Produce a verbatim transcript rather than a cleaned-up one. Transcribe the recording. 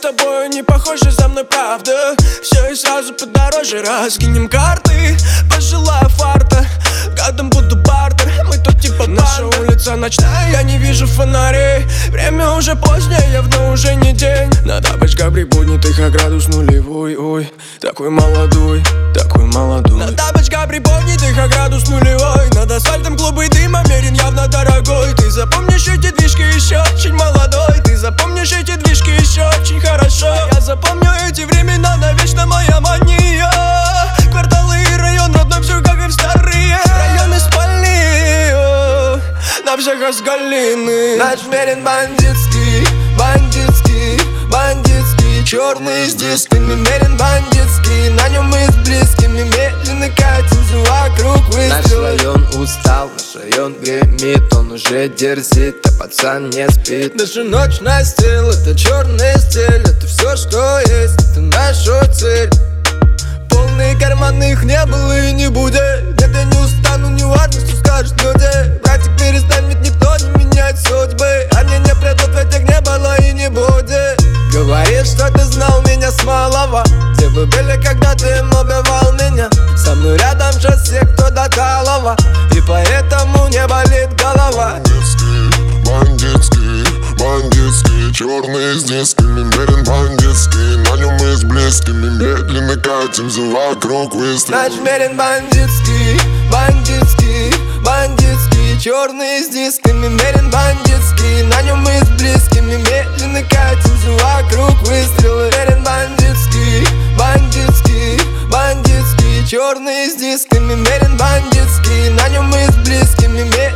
тобой не похожи, за мной правда. Все и сразу подороже, раскинем карты. Пожелаю фарта, годом буду бартер. Мы тут типа наша улица ночная, я не вижу фонарей. Время уже позднее, явно уже не день. На тапочках приподнятых, а градус нулевой. Ой, такой молодой, такой молодой. На тапочках приподнятых, а градус нулевой. Над асфальтом клубы дыма, мерен явно дорогой. Ты запомнишь эти движки еще очень молодой. Ты запомнишь эти движки еще очень хорошо. Я запомню эти времена, навечно моя мания. Кварталы и район родной, все как и в старые районы спальни, о, на всех Асгалины. Наш мерен бандитский, бандитский, бандитский. Черный с дисками, мерен бандитский. На нем мы с близкими медленно катимся вокруг выстрела. Наш район устал, наш район гремит. Он уже дерзит, а пацан не спит. Наша ночь настил, это черный стиль. Это все, что есть, это наша цель. Полные карманы, их не было и не будет. Нет, я не устану, не важно, что скажут люди. Братик, перестань, ведь никто не меняет судьбы. А мне не придут, ведь их не было и не будет. Говоришь, что ты знал меня с малого. Где вы были, когда ты убивал меня? Со мной рядом сейчас все, кто до талого. И поэтому не болит голова. Бандитский, бандитский, бандитский. Черный с дисками, мерен бандитский. На нем мы с близкими медленно катимся вокруг выстрела. Наш мерен бандитский, бандитский, бандитский. Черный с дисками, мерен бандитский. На нем мы с близкими медленно катимся вокруг выстрела. Мерен бандитский, бандитский, бандитский. Черный с дисками, мерен бандитский. На нем мы с близкими медленно